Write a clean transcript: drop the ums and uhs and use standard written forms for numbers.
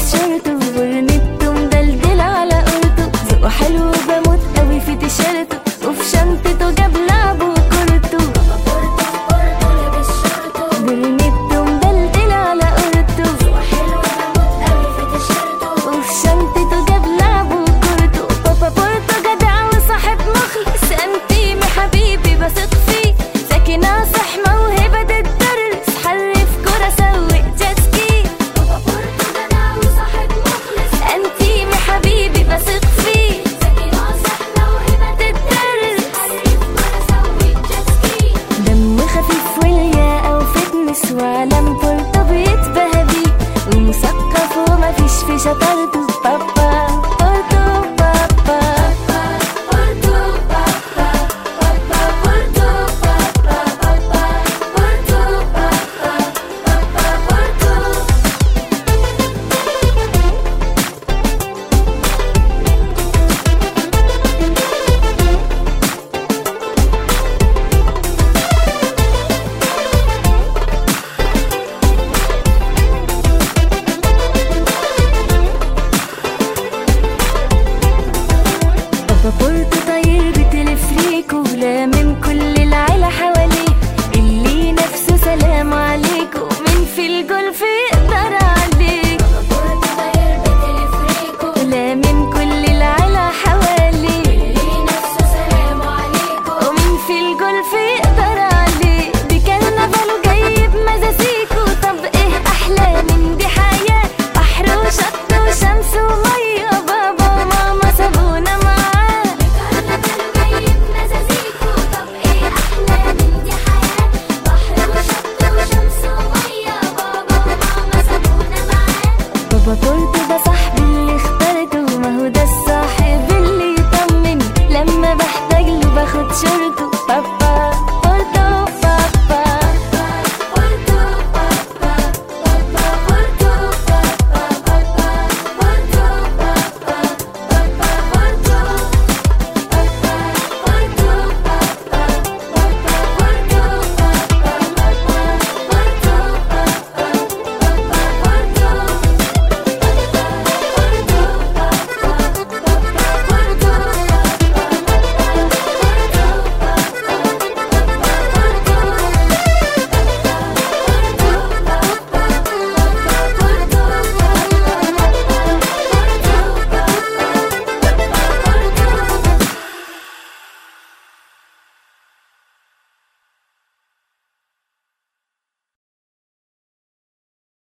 شورته، ورنته مدلدل على قرطه، ذوقه حلو بموت قوي في تيشيرته، وفي شنطته جاب لعبه وكورته. برنته مدلدل على قرطه، ذوقه حلو بموت قوي في تيشيرته، وفي شنطته جاب لعبه وكورته. بابا بورتو جدع وصاحب مخلص، انتيمي حبيبي بثق فيه، ذكي ناصح موهبة تدرس، حرف كرة سوق جيت سكي. بابا بورتو جدع وصاحب مخلص، انتيمي حبيبي بثق فيه، ذكي ناصح موهبة تدرس، حرف كرة سوق جيت سكي. دمه خفيف والياقة وفتنس، وعلم بورتو بيتباهى بيه، ومثقف ومفيش في شطارته. بابا بورتو بابا بورتو بابا بابا بورتو بابا بابا بورتو بابا بابا بورتو. بابا بورتو طاير بتلفريكو، لامم كل العيلة حواليه، اللي نفسه سلام عليكو، من في الجولف يقدر عليك. بابا بورتو طاير بتلفريكو، لامم كل العيلة حواليه، اللي نفسه سلام عليكو، ومن في الجولف يقدر عليه. بكرنفاله جايب مزاسيكو، طب ايه احلى من دي حياة، بحر وشط وشمس ومية، بابا وماما سابونا معاه. بكرنفاله جايب مزاسيكو، طب ايه احلى من دي حياة، بحر وشط وشمس ومية، بابا وماما سابونا معاه. بابا بورتو ده صاحبي اللي اخترته، ما هو ده الصاحب اللي يطمني، لما بحتاج له باخد شورته،